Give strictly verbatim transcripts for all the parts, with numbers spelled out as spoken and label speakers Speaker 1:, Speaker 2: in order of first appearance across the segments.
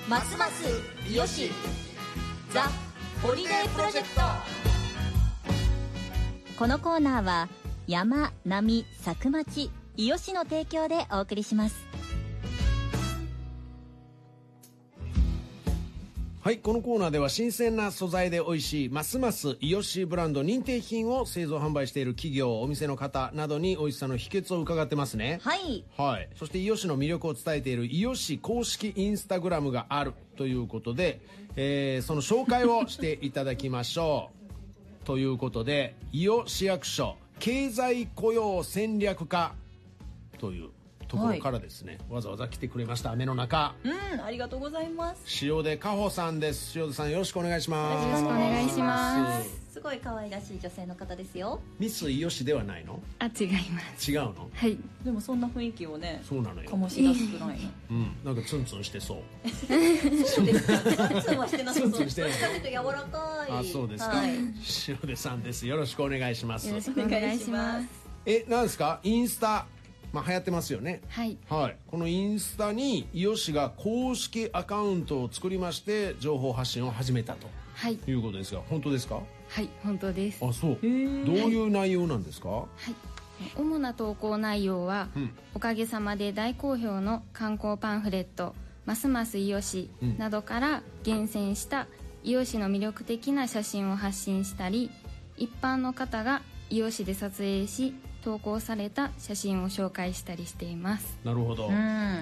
Speaker 1: ますます伊予市ザ・ホリデープロジェクト。
Speaker 2: このコーナーは山、波、佐久町、伊予市の提供でお送りします。
Speaker 3: はい、このコーナーでは新鮮な素材で美味しいますます伊予市ブランド認定品を製造販売している企業、お店の方などに美味しさの秘訣を伺ってますね。
Speaker 2: はい、
Speaker 3: はい、そして伊予市の魅力を伝えている伊予市公式インスタグラムがあるということで、えー、その紹介をしていただきましょうということで、伊予市役所経済雇用戦略課というところからですね、はい、わざわざ来てくれました。雨の中、
Speaker 1: うん、ありがとうございます。
Speaker 3: 塩出加穂さんです。塩出さん、よろしくお願いします。
Speaker 2: よろしくお願いします。
Speaker 1: すごい可愛らしい女性の方ですよ。
Speaker 3: ミス伊予市ではないの？
Speaker 4: あ、違います。
Speaker 3: 違うの？
Speaker 4: はい。
Speaker 1: でもそんな雰囲気をね、
Speaker 3: そうなのよ、
Speaker 1: 醸し出すくらいの
Speaker 3: うん、なんかツンツンしてそう
Speaker 1: そうですか。ツンツンはしてなさそう。
Speaker 3: ツンツンしてない。
Speaker 1: どっちかというと柔らかい。
Speaker 3: あ、そうですか、はい、塩出さんです。よろしくお願いします。
Speaker 4: よろしくお願いします。
Speaker 3: え、なんですか、インスタ、まあ、流行ってますよね。
Speaker 4: はい、
Speaker 3: はい、このインスタに伊予市が公式アカウントを作りまして情報発信を始めたと、はい、いうことですが、本当ですか？
Speaker 4: はい、本当です。
Speaker 3: あ、そう。どういう内容なんですか？はい、
Speaker 4: 主な投稿内容は、うん、おかげさまで大好評の観光パンフレットますます伊予市などから厳選した伊予市の魅力的な写真を発信したり、一般の方が伊予市で撮影し投稿された写真を紹介したりしています。
Speaker 3: なるほど、うん、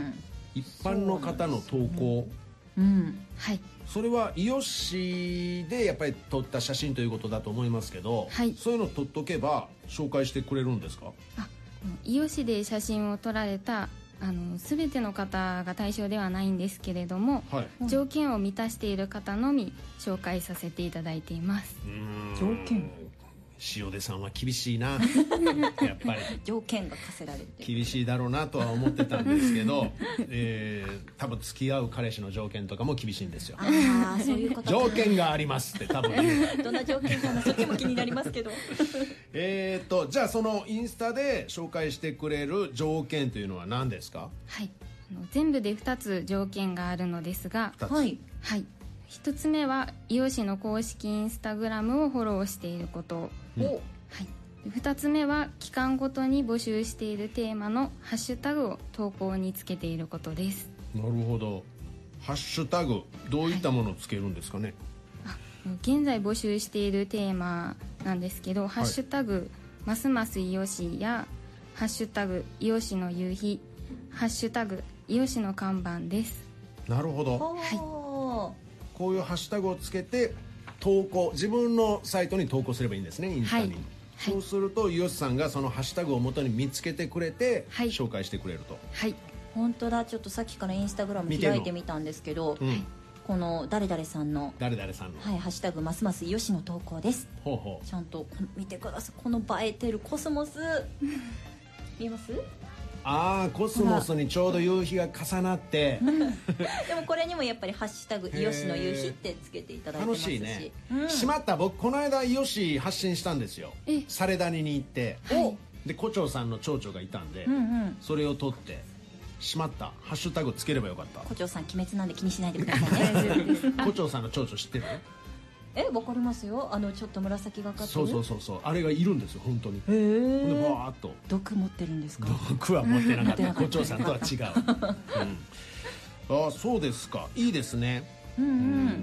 Speaker 3: 一般の方の投稿、
Speaker 4: うん、はい、
Speaker 3: それは伊予市でやっぱり撮った写真ということだと思いますけど、はい、そういうの撮っとけば紹介してくれるんですか？
Speaker 4: あ、伊予市で写真を撮られたあの全ての方が対象ではないんですけれども、はい、条件を満たしている方のみ紹介させていただいています。
Speaker 3: うーん、
Speaker 1: 条件、
Speaker 3: 塩出さんは厳しいなやっぱり
Speaker 1: 条件が課せられて
Speaker 3: 厳しいだろうなとは思ってたんですけど、えー、多分付き合う彼氏の条件とかも厳しいんですよ。
Speaker 1: ああ、そういうことか。
Speaker 3: 条件がありますって多分
Speaker 1: どんな条件かな、そっちも気になりますけど
Speaker 3: えっとじゃあそのインスタで紹介してくれる条件というのは何ですか？
Speaker 4: はい、あの全部でふたつ条件があるのですが、
Speaker 1: はい、
Speaker 4: はい、ひとつめは伊予市の公式インスタグラムをフォローしていること、うん、はい、ふたつめは期間ごとに募集しているテーマのハッシュタグを投稿につけていることです。
Speaker 3: なるほど。ハッシュタグ、どういったものをつけるんですかね？
Speaker 4: はい、あ、現在募集しているテーマなんですけど、はい、ハッシュタグますます伊予市やハッシュタグ伊予市の夕日、ハッシュタグ伊予市の看板です。
Speaker 3: なるほど、
Speaker 4: はい、
Speaker 3: こういうハッシュタグをつけて投稿、自分のサイトに投稿すればいいんですね、インスタに、はい、そうすると伊予市さんがそのハッシュタグを元に見つけてくれて、はい、紹介してくれると。
Speaker 4: はい、
Speaker 1: 本当だ。ちょっとさっきからインスタグラム開いてみたんですけど、うん、この誰々さんの
Speaker 3: 誰々さんの、
Speaker 1: はい、ハッシュタグますます伊予市の投稿です。
Speaker 3: ほうほう、
Speaker 1: ちゃんと見てください。この映えてるコスモス見えます？
Speaker 3: ああ、コスモスにちょうど夕日が重なって、うん、
Speaker 1: でもこれにもやっぱりハッシュタグ伊予市の夕日ってつけていただいてますし、
Speaker 3: 楽しいね、
Speaker 1: うん、
Speaker 3: しまった。僕この間伊予市発信したんですよ。サレ谷に行って、はい、で胡蝶さんの蝶々がいたんで、うんうん、それを撮ってしまった。ハッシュタグつければよかった。
Speaker 1: 胡蝶さん鬼滅なんで気にしないでくださいね
Speaker 3: 胡蝶さんの蝶々知ってる？
Speaker 1: え、わかりますよ。あのちょっと紫がかってる、
Speaker 3: そうそうそうそう、あれがいるんですよ本当に。へ
Speaker 1: え。
Speaker 3: でバーッと
Speaker 1: 毒持ってるんですか？
Speaker 3: 毒は持ってなかった胡蝶さんとは違う、うん、ああ、そうですか。いいですね。うんうん、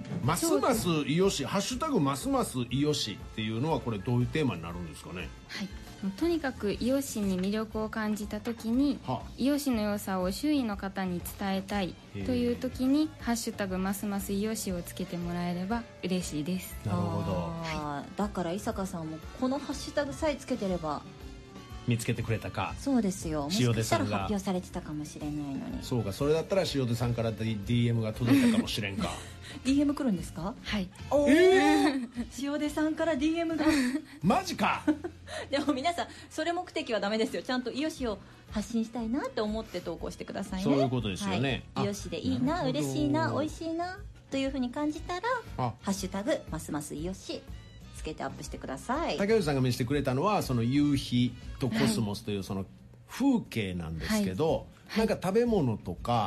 Speaker 3: ますます伊予市、ハッシュタグますます伊予市っていうのはこれどういうテーマになるんですかね？
Speaker 4: はい、とにかく伊予市に魅力を感じた時に、伊予市の良さを周囲の方に伝えたいという時にハッシュタグますます伊予市をつけてもらえれば嬉しいです。
Speaker 3: なるほど、
Speaker 1: はい、だから伊坂さんもこのハッシュタグさえつけてれば
Speaker 3: 見つけてくれたか。
Speaker 1: そうですよ。もしかしたら発表されてたかもしれないのに。
Speaker 3: そうか、それだったら塩出さんから ディーエム が届いたかもしれんか
Speaker 1: ディーエム 来るんですか？
Speaker 4: はい。
Speaker 1: おー、えー、塩出さんから ディーエム が
Speaker 3: マジか
Speaker 1: でも皆さんそれ目的はダメですよ。ちゃんと伊予市を発信したいなって思って投稿してくださいね。
Speaker 3: そういうことですよね、
Speaker 1: はい、伊予市でいいな、嬉しいな、美味しいなというふうに感じたらハッシュタグますます伊予市つけてアップしてください。
Speaker 3: 竹内さんが見せてくれたのはその夕日とコスモスというその風景なんですけど、はい、なんか食べ物とか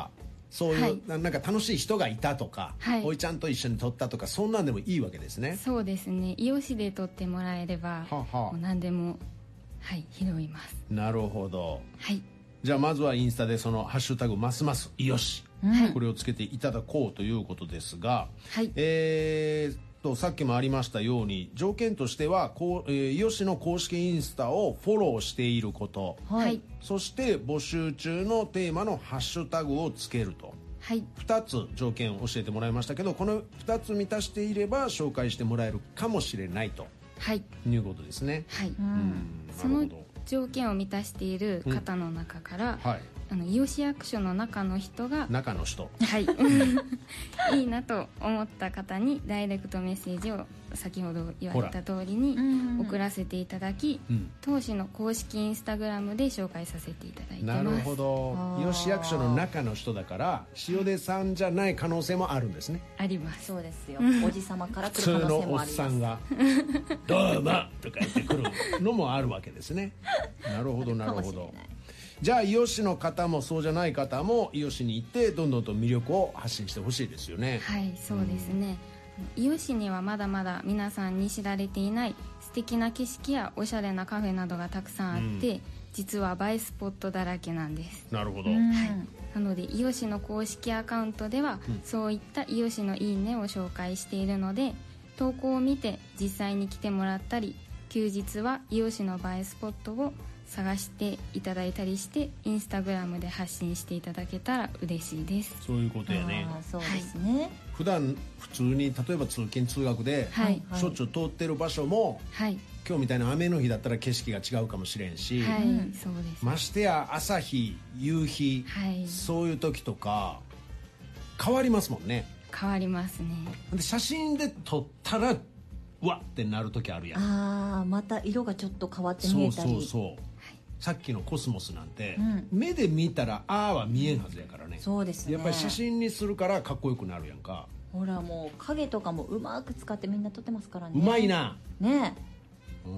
Speaker 3: そういう、
Speaker 4: はい、
Speaker 3: なんか楽しい人がいたとか、はい、おいちゃんと一緒に撮ったとか、そんなんでもいいわけですね。
Speaker 4: そうですね、伊予市で撮ってもらえれば、ははもう何でも、はい、拾います。
Speaker 3: なるほど、
Speaker 4: はい、
Speaker 3: じゃあまずはインスタでそのハッシュタグますます伊予市、はい、これをつけていただこうということですが、はい、えーとさっきもありましたように条件としてはこう、えー、伊予市の公式インスタをフォローしていること、はい、そして募集中のテーマのハッシュタグをつけると、はい、ふたつ条件を教えてもらいましたけど、このふたつ満たしていれば紹介してもらえるかもしれないと、はい、いうことですね。はい、うん、
Speaker 4: その条件を満たしている方の中から、うん、はい、あの伊予市役所の中の人が
Speaker 3: 中の人、
Speaker 4: はいいいなと思った方にダイレクトメッセージを先ほど言われた通りに送らせていただき、うん、当市の公式インスタグラムで紹介させていただいてます。
Speaker 3: なるほど、伊予市役所の中の人だから塩出さんじゃない可能性もあるんですね。
Speaker 4: あります。
Speaker 1: そうですよ、おじさまから来る可能性もあります。普通のおっさんが
Speaker 3: どうもとか言ってくるのもあるわけですね。なるほどなるほど。じゃあ伊予市の方もそうじゃない方も伊予市に行ってどんどんと魅力を発信してほしいですよね。
Speaker 4: はい、そうですね、うん、伊予市にはまだまだ皆さんに知られていない素敵な景色やおしゃれなカフェなどがたくさんあって、うん、実は映えスポットだらけなんです。
Speaker 3: なるほど、
Speaker 4: はい、なので伊予市の公式アカウントでは、うん、そういった伊予市のいいねを紹介しているので、投稿を見て実際に来てもらったり、休日は伊予市の映えスポットを探していただいたりしてインスタグラムで発信していただけたら嬉しいです。
Speaker 3: そういうことやね。
Speaker 1: あ、そうですね、はい、
Speaker 3: 普段普通に例えば通勤通学で、はい、しょっちゅう通ってる場所も、はい、今日みたいな雨の日だったら景色が違うかもしれんし、はい、そうです。ましてや朝日夕日、はい、そういう時とか変わりますもんね。
Speaker 4: 変わりますね。
Speaker 3: で写真で撮ったらうわってなる時あるやん。
Speaker 1: ああ、また色がちょっと変わって見えたり。
Speaker 3: そうそうそう、さっきのコスモスなんて、うん、目で見たらあーは見えんはずやからね。
Speaker 1: そうですね。
Speaker 3: やっぱり写真にするからかっこよくなるやんか。
Speaker 1: ほらもう影とかもうまく使ってみんな撮ってますからね。
Speaker 3: うまいな
Speaker 1: ねえ。うん。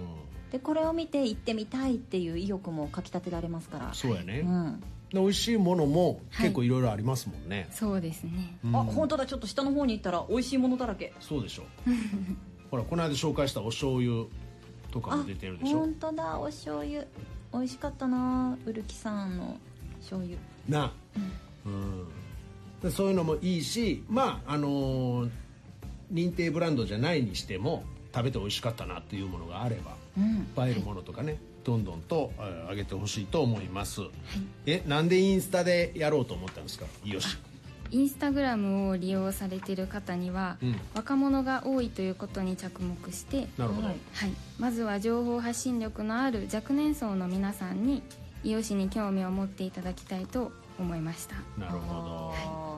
Speaker 1: でこれを見て行ってみたいっていう意欲もかきたてられますから。
Speaker 3: そうやね、うん、で美味しいものも結構いろいろありますもんね、はい、
Speaker 4: そうですね、
Speaker 1: うん、あ、本当だ、ちょっと下の方に行ったら美味しいものだらけ。
Speaker 3: そうでしょほらこの間紹介したお醤油とかも出てるでしょ。
Speaker 1: 本当だ、お醤油美味しかったな、うるきさんの醤油
Speaker 3: な、うん、うん、でそういうのもいいし、まああのー、認定ブランドじゃないにしても食べて美味しかったなっていうものがあれば、うん、映えるものとかね、はい、どんどんと上げてほしいと思います、はい、え、なんでインスタでやろうと思ったんですか。よし、
Speaker 4: インスタグラムを利用されている方には、うん、若者が多いということに着目して、
Speaker 3: なるほど、
Speaker 4: はい、まずは情報発信力のある若年層の皆さんに伊予市に興味を持っていただきたいと思いました。
Speaker 3: なるほど、
Speaker 4: はい、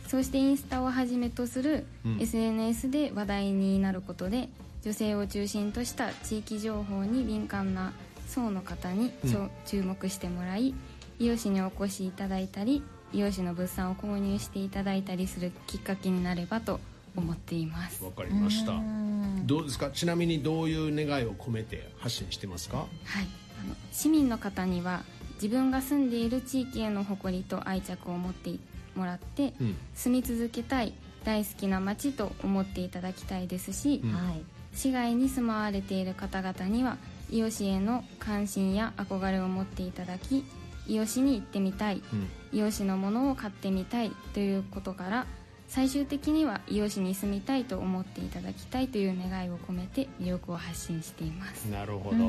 Speaker 4: そしてインスタをはじめとする エスエヌエス で話題になることで、女性を中心とした地域情報に敏感な層の方に、うん、注目してもらい、伊予市にお越しいただいたり伊予市の物産を購入していただいたりするきっかけになればと思っています。
Speaker 3: わかりました。どうですか、ちなみにどういう願いを込めて発信してますか。はい、
Speaker 4: あの市民の方には自分が住んでいる地域への誇りと愛着を持ってもらって、うん、住み続けたい大好きな街と思っていただきたいですし、うん、市外に住まわれている方々には伊予市への関心や憧れを持っていただき、伊予市に行ってみたい、うん、伊予市のものを買ってみたいということから、最終的には伊予市に住みたいと思っていただきたいという願いを込めて魅力を発信しています。
Speaker 3: なるほど、うんうん、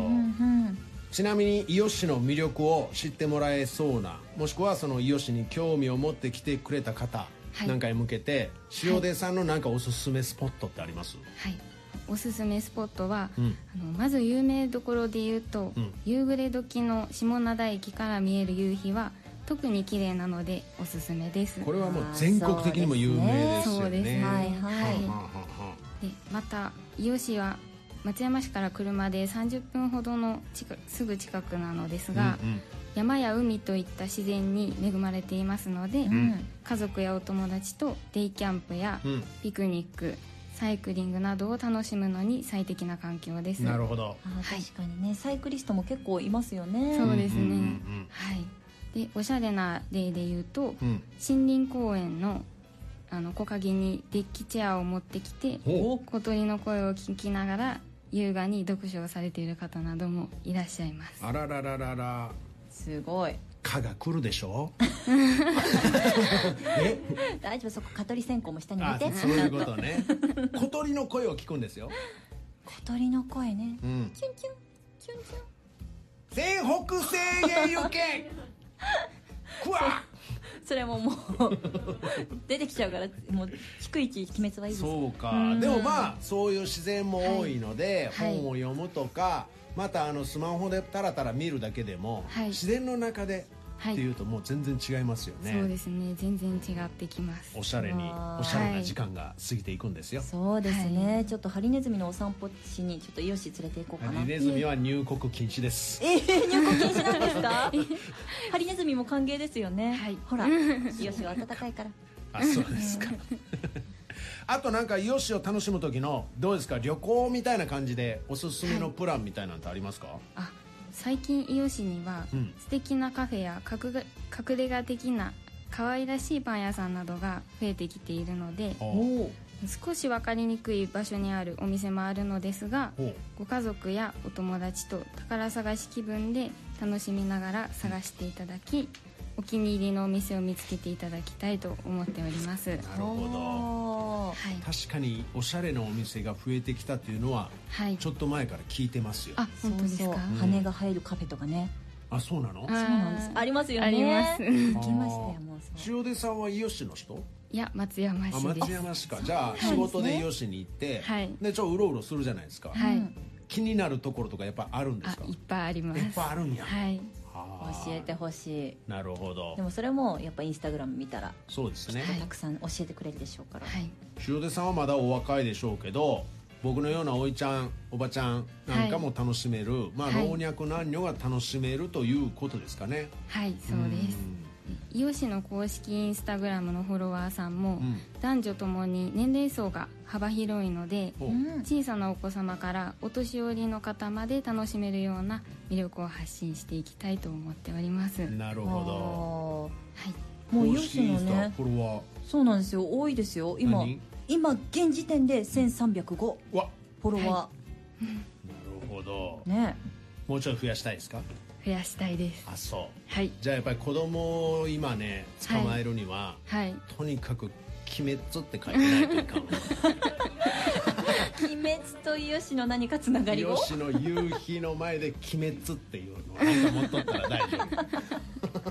Speaker 3: ちなみに伊予市の魅力を知ってもらえそうな、もしくはその伊予市に興味を持ってきてくれた方なんかに向けて、はい、塩出さんのなんかおすすめスポットってあります？
Speaker 4: はい、おすすめスポットは、うん、あのまず有名どころで言うと、うん、夕暮れ時の下灘駅から見える夕日は特に綺麗なのでおすすめです。
Speaker 3: これはもう全国的にも有名ですよね。
Speaker 4: そうですね、はいはい、でまた伊予市は松山市から車でさんじゅっぷんほどの近すぐ近くなのですが、うんうん、山や海といった自然に恵まれていますので、うん、家族やお友達とデイキャンプやピクニック、うん、サイクリングなどを楽しむのに最適な環境です。
Speaker 3: なるほど。
Speaker 1: あ、確かにね、サイクリストも結構いますよね。
Speaker 4: そうですね、うんうんうん、はい。 でおしゃれな例で言うと、
Speaker 3: うん、
Speaker 4: 森林公園のあの木陰にデッキチェアを持ってきて小鳥の声を聞きながら優雅に読書をされている方などもいらっしゃいます。
Speaker 3: あららららら、
Speaker 1: すごい。
Speaker 3: 蚊が来るでしょえ
Speaker 1: 大丈夫、そこ蚊取り線香も下に入
Speaker 3: あ
Speaker 1: れて。
Speaker 3: そういうことね。小鳥の声を聞くんですよ。
Speaker 1: 小鳥の声ね、
Speaker 3: うん、
Speaker 1: キュンキュンキュンキュン、
Speaker 3: 全北西へ行けくわ
Speaker 1: それももう出てきちゃうから、もう低い位置決めつはいいです。
Speaker 3: そうか、
Speaker 1: うん
Speaker 3: でもまあそういう自然も多いので、
Speaker 4: はい、
Speaker 3: 本を読むとか、またあのスマホでタラタラ見るだけでも、はい、自然の中でっていうともう全然違いますよね。
Speaker 4: そうですね、全然違ってきます。
Speaker 3: おしゃれにおしゃれな時間が過ぎていくんですよ。
Speaker 1: そうですね、はい、ちょっとハリネズミのお散歩しにちょっとイヨシ連れて行こうかな。
Speaker 3: ハリネズミは入国禁止です。
Speaker 1: えー、入国禁止なんですかハリネズミも歓迎ですよね、はい、ほらイヨシは暖かいから。
Speaker 3: あ、そうですかあとなんかイヨシを楽しむ時のどうですか、旅行みたいな感じでおすすめのプランみたいなのってありますか？はい、
Speaker 4: あ、最近伊予市には、うん、素敵なカフェや隠れ隠れ家的な可愛らしいパン屋さんなどが増えてきているので、少し分かりにくい場所にあるお店もあるのですが、ご家族やお友達と宝探し気分で楽しみながら探していただき、お気に入りのお店を見つけていただきたいと思っております。なる
Speaker 3: ほど、はい、確かにおしゃれなお店が増えてきたというのは、はい、ちょっと前から聞いてますよ。
Speaker 4: あ、本当ですか？そうそう、
Speaker 1: うん、羽が生えるカフェとかね。
Speaker 3: あ、そうなの？
Speaker 1: そうなんです。ありますよね。
Speaker 4: あります。
Speaker 1: 行きましたよ、もう。
Speaker 3: 塩出さんは伊予市の人？
Speaker 4: いや、松山市です。
Speaker 3: あ、松山市か。じゃあ仕事で伊予市に行って、はい、でちょっとうろうろするじゃないですか。はい、気になるところとかやっぱあるんですか？
Speaker 4: あ、いっぱいあります。
Speaker 3: いっぱいあるんや。
Speaker 4: はい。
Speaker 1: 教えてほしい。
Speaker 3: なるほど。
Speaker 1: でもそれもやっぱインスタグラム見たら、
Speaker 3: そうですね、
Speaker 1: たくさん教えてくれるでしょうから。
Speaker 4: はい、
Speaker 3: 塩出さんはまだお若いでしょうけど、僕のようなおいちゃんおばちゃんなんかも楽しめる、はい、まあ、老若男女が楽しめるということですかね。
Speaker 4: はい、そうです。伊予市の公式インスタグラムのフォロワーさんも、うん、男女ともに年齢層が幅広いので、うん、小さなお子様からお年寄りの方まで楽しめるような魅力を発信していきたいと思っております。
Speaker 3: なるほ
Speaker 1: ど。はい、もう伊予市のね、
Speaker 3: フォロワー、そう
Speaker 1: なんですよ、多いですよ。今今現時点でせんさんびゃくごフォロワー、はい、
Speaker 3: なるほど
Speaker 1: ね。
Speaker 3: もうちょい増やしたいですか？
Speaker 4: 増やしたいです。
Speaker 3: あ、そう、
Speaker 4: はい、
Speaker 3: じゃあやっぱり子供を今ね捕まえるには、
Speaker 4: はいはい、
Speaker 3: とにかく鬼滅って書いてないといかん
Speaker 1: 鬼滅と伊予市の何かつながりを、
Speaker 3: 伊予市の夕日の前で鬼滅っていうのをなんか持っとったら大丈夫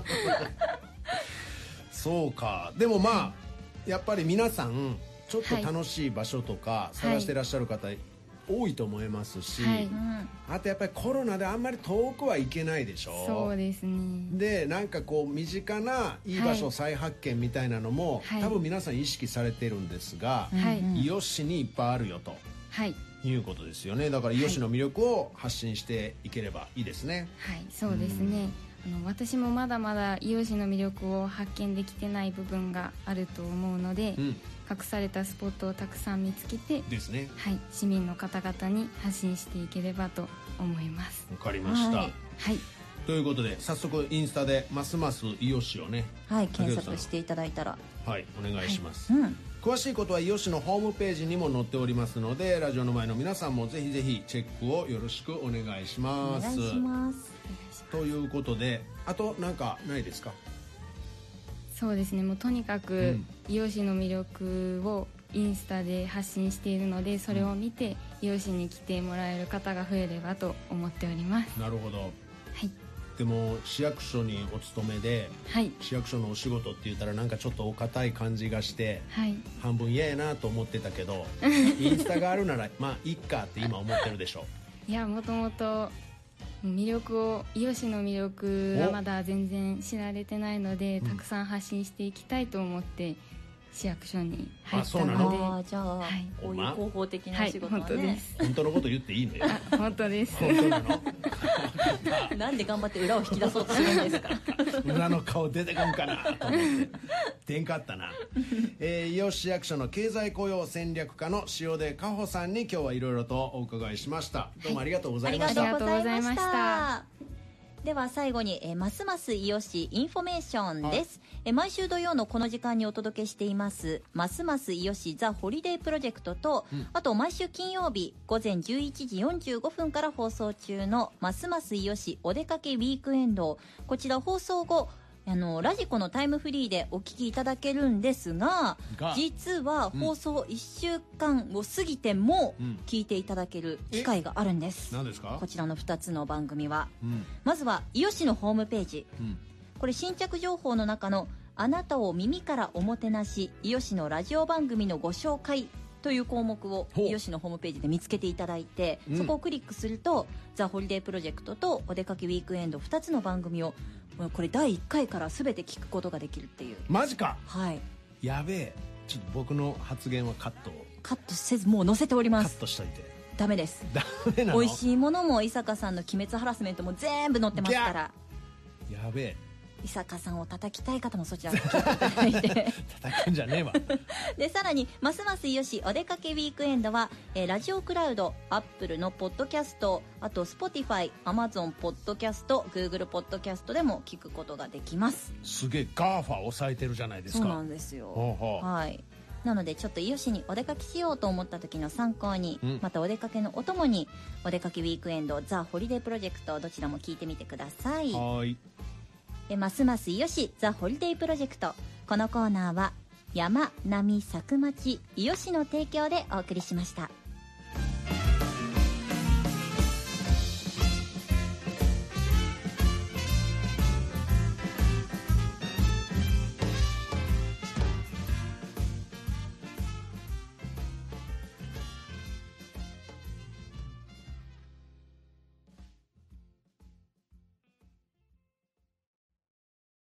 Speaker 3: そうか。でもまあやっぱり皆さんちょっと楽しい場所とか探してらっしゃる方、はい、多いと思いますし、はい、あとやっぱりコロナであんまり遠くは行けないでしょ。
Speaker 4: そうですね。
Speaker 3: でなんかこう身近ないい場所再発見みたいなのも、はい、多分皆さん意識されてるんですが、はい、伊予市にいっぱいあるよと、はい、いうことですよね。だから伊予市の魅力を発信していければいいですね。
Speaker 4: はい、そうですね。あの私もまだまだ伊予市の魅力を発見できてない部分があると思うので、うん、隠されたスポットをたくさん見つけて
Speaker 3: ですね、
Speaker 4: はい、市民の方々に発信していければと思います。
Speaker 3: わかりました、はい
Speaker 4: はい、
Speaker 3: ということで早速インスタでますます伊予市をね、
Speaker 1: はい、検索していただいたら、
Speaker 3: はい、お願いします、
Speaker 1: はい、うん、
Speaker 3: 詳しいことは伊予市のホームページにも載っておりますので、ラジオの前の皆さんもぜひぜひチェックをよろしくお願いします。
Speaker 1: お願いします。
Speaker 3: ということで、あと何かないですか？
Speaker 4: そうですね、もうとにかく伊予市の魅力をインスタで発信しているので、それを見て伊予市に来てもらえる方が増えればと思っております。
Speaker 3: なるほど、
Speaker 4: はい、
Speaker 3: でも市役所にお勤めで、はい、市役所のお仕事って言ったらなんかちょっとお堅い感じがして、はい、半分嫌やなと思ってたけどインスタがあるならまあいっかって今思ってるでしょ？
Speaker 4: いや、もともと魅力を伊予市の魅力がまだ全然知られてないので、たくさん発信していきたいと思って市役所に入ったので、
Speaker 1: あ、じゃあ、はい、こういう広報的な仕事はね、はい、
Speaker 4: 本当です。
Speaker 3: 本当のこと言っていいのよ。
Speaker 4: 本当です。
Speaker 3: 本当なの？
Speaker 1: なんで頑張って裏を引き出そうとするんですか？
Speaker 3: 裏の顔出てこんかなと思って出んかったな。えー、伊予市役所の経済雇用戦略課の塩出加穂さんに今日はいろいろとお伺いしました。どうもありがとうございました。
Speaker 4: ありがとうございました。
Speaker 2: では最後に、えー、ますますいよしインフォメーションです、はい、えー、毎週土曜のこの時間にお届けしていますますますいよしザ・ホリデープロジェクトと、うん、あと毎週金曜日午前じゅういちじよんじゅうごふんから放送中のますますいよしお出かけウィークエンド、こちら放送後あのラジコのタイムフリーでお聞きいただけるんですが、実は放送いっしゅうかんを過ぎても聞いていただける機会があるんです、
Speaker 3: うん、何ですか
Speaker 2: こちらのふたつの番組は、
Speaker 3: うん、
Speaker 2: まずはイヨシのホームページ、うん、これ新着情報の中のあなたを耳からおもてなしイヨシのラジオ番組のご紹介という項目をイヨシのホームページで見つけていただいて、うん、そこをクリックするとザ・ホリデープロジェクトとお出かけウィークエンドふたつの番組をこれだいいっかいから全て聞くことができるっていう。
Speaker 3: マジか。
Speaker 2: はい。
Speaker 3: やべえ、ちょっと僕の発言はカット
Speaker 2: カットせずもう載せております。
Speaker 3: カットしといて。
Speaker 2: ダメです。
Speaker 3: ダメなの。
Speaker 2: 美味しいものも伊坂さんの鬼滅ハラスメントも全部載ってますから。
Speaker 3: やべえ、
Speaker 2: 伊坂さんを叩きたい方もそちらに聞いていただいて
Speaker 3: 叩くんじゃねえわ
Speaker 2: でさらにますますいよしお出かけウィークエンドは、えー、ラジオクラウド、アップルのポッドキャスト、あと Spotify、Amazon ポッドキャスト、Google ポッドキャストでも聞くことができます。
Speaker 3: すげえガーファ抑えてるじゃないですか。
Speaker 2: そうなんですよ。
Speaker 3: ほうほう、
Speaker 2: はい、なのでちょっとイヨシにお出かけしようと思った時の参考に、うん、またお出かけのお供にお出かけウィークエンドザ・ホリデープロジェクトどちらも聞いてみてください。
Speaker 3: はい。
Speaker 2: えますますいよしザ・ホリデープロジェクト、このコーナーは山並佐久町いよしの提供でお送りしました。